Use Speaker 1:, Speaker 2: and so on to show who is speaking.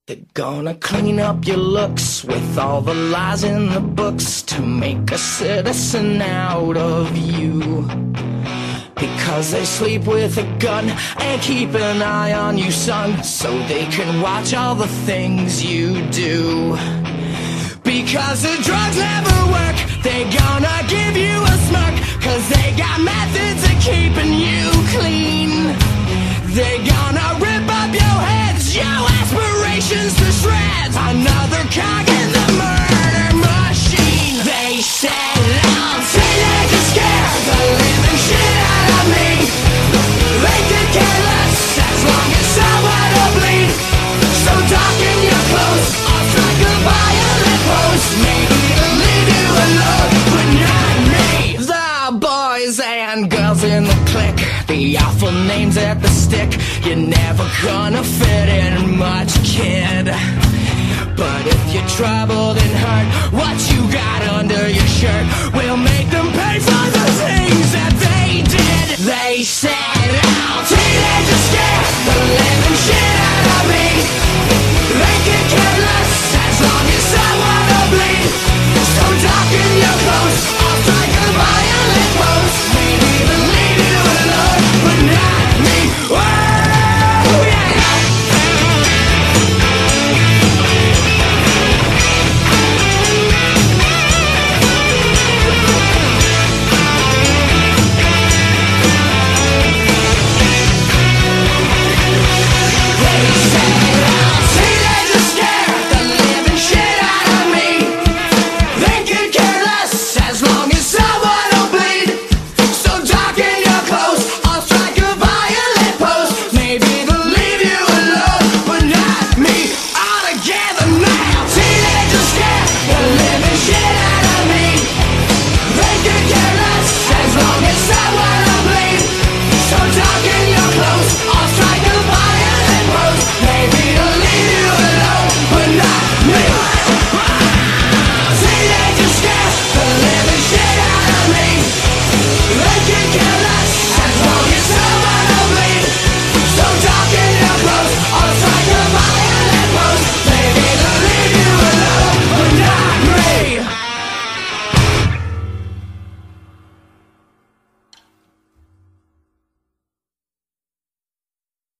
Speaker 1: They're gonna clean up your looks with all the lies in the books to make a citizen out of you. Because they sleep with a gun and keep an eye on you, son, so they can watch all the things you do. Because the drugs never work, they gonna give you a smirk, cause they got methods of keeping you clean. They gonna rip up your heads, your aspirations to shreds, another cog in the murder machine. They said I'll teenage and scare the living shit out of me. They could care less as long as someone will bleed. So darken your clothes, I'll strike a violent pose. Maybe it'll leave you alone, but not me. The boys and girls in the clique, the awful names at the stick. You're never gonna fit in much, kid. But if you're troubled and hurt, what you got under your shirt will make them pay for the things that they did. They said, I'll teenage and scare the living shit